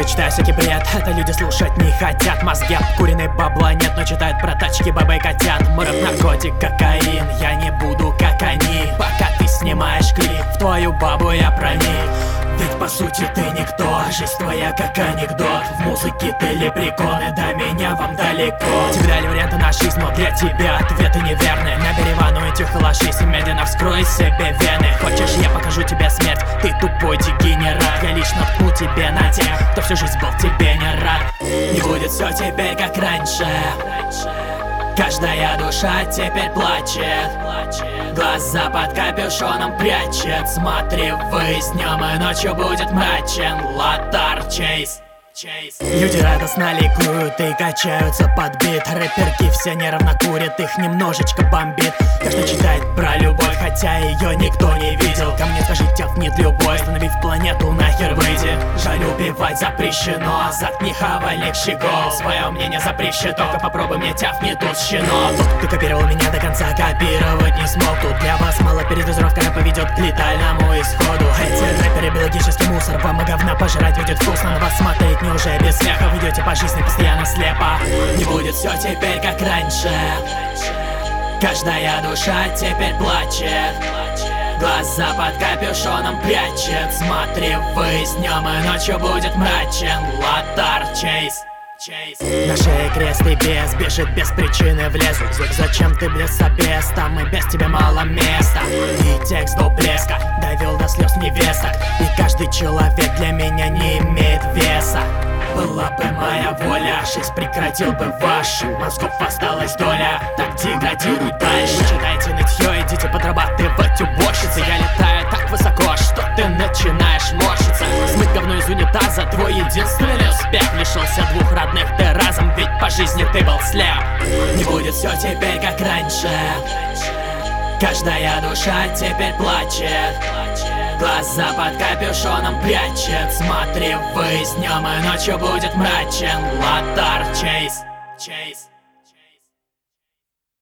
Газеты читаю всякий бред, это люди слушать не хотят. Мозги обкуренные, бабла нет, но читают про тачки, бабы и котят. Морок, наркотик, кокаин, я не буду как они. Пока ты снимаешь клип, в твою бабу я проник. Ведь по сути ты никто, жизнь твоя как анекдот. В музыке ты лепрекон, и до меня вам далеко. Тебе дали варианты на жизнь, но для тебя ответы неверны. Набери ванну и тихо ложись, и медленно вскрой себе вены. Хочешь, я покажу тебе смерть, ты тупой дегенерат. Я лично ткну тебе на тех, кто всю жизнь был тебе не рад. Не будет все теперь как раньше. Каждая душа теперь плачет, глаза под капюшоном прячет. Смотри ввысь, днем и ночью будет мрачен. Лотар Чейз. Люди радостно ликуют и качаются под бит. Рэперки все нервно курят, их немножечко бомбит. Каждый читает про любовь, хотя ее никто не видел. Ко мне скажи, тяфнет любой, остановить планету нахер выйди. Жаль, убивать запрещено, заткни хавалик щегол. Свое мнение запрещено, только попробуй мне тяфни тут щенок. Ты копировал меня до конца, копировать не смог. Тут для вас мало передозировка, рэпа ведет к летальному исходу. Эти рэперы биологический мусор, вам и говна пожрать будет вкусно. На вас смотреть уже без смеха, вы идете по жизни постоянно слепо. Не будет все теперь как раньше. Каждая душа теперь плачет, глаза под капюшоном прячет. Смотри ввысь, днем и ночью будет мрачен. Лотар Чейз. На шее крест и без, бежит без причины в лесу. Зачем ты блес собес, там и без тебя мало места. И текст до блеска довел до слез невесток. И каждый человек для меня не имеет веса. Была бы моя воля, жизнь прекратил бы вашу. Мозгов осталась доля, так деградируй дальше. Читайте нытье, идите подрабатывать уборщицы. Я летаю так высоко, что ты начинаешь морщиться. Смыть говно из унитаза, твой единственный успех. Лишился двух родных ты разом, ведь по жизни ты был слеп. Не будет все теперь как раньше. Каждая душа теперь плачет, глаза под капюшоном прячет. Смотри ввысь, днем и ночью будет мрачен. Лотар Чейз.